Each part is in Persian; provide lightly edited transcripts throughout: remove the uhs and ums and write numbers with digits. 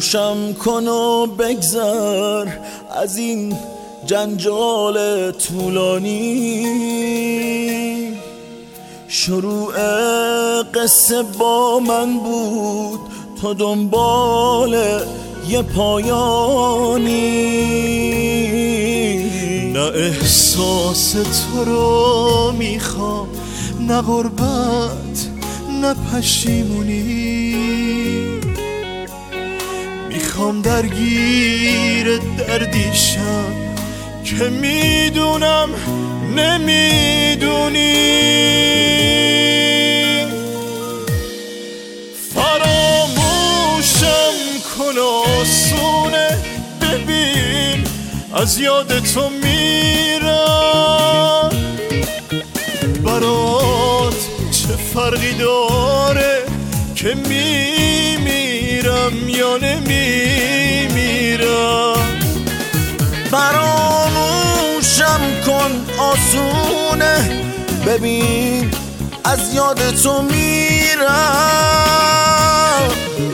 فراموشم کن و بگذر از این جنجال طولانی. شروع قصه با من بود تا دنبال یه پایانی. نه احساس تو رو میخوام، نه غربت نه پشیمونی. میخوام درگیر دردیشم که میدونم نمیدونی. فراموشم کن آسونه، ببین از یاد تو میرم. برات چه فرقی داره که میمیرم یا نمیمیرم. فراموشم کن آسونه، ببین از یاد تو میرم.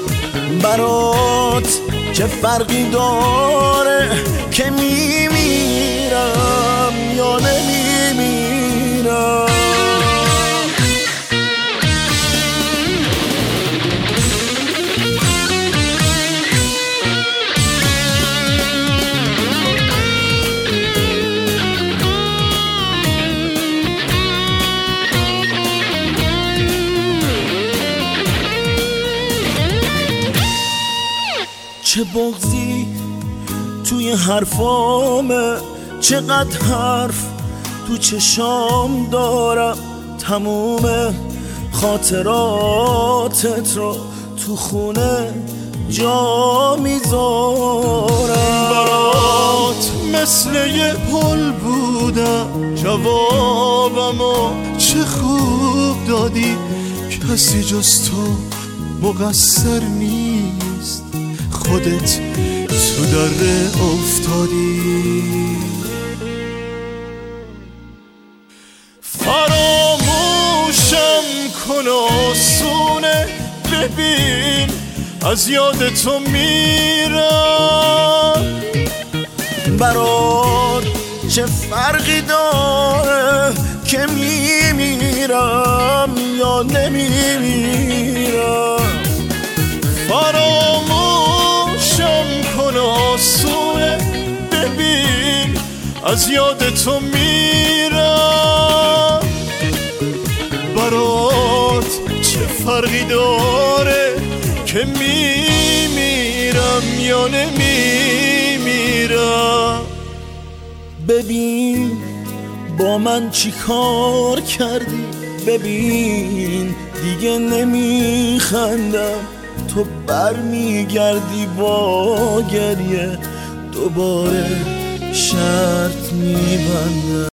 برات چه فرقی داره که میمیرم یا نمیمیرم. چه بغضی توی حرفامه، چقدر حرف تو چشام دارم. تموم خاطراتت رو تو خونه جا میذارم. برات مثل یه پل بودم، جوابمو چه خوب دادی. کسی جز تو مقصر نیست، خودت تو دره افتادی. فراموشم کن آسونه، ببین از یاد تو میرم. برات چه فرقی داره که میمیرم یا نمیمیرم. فراموشم کن آسونه، ببین از یاد تو میرم. برات چه فرقی داره که میمیرم یا نمیمیرم. ببین با من چی کار کردی، ببین دیگه نمیخندم. تو برمیگردی با گریه، دوباره شرط میبندم.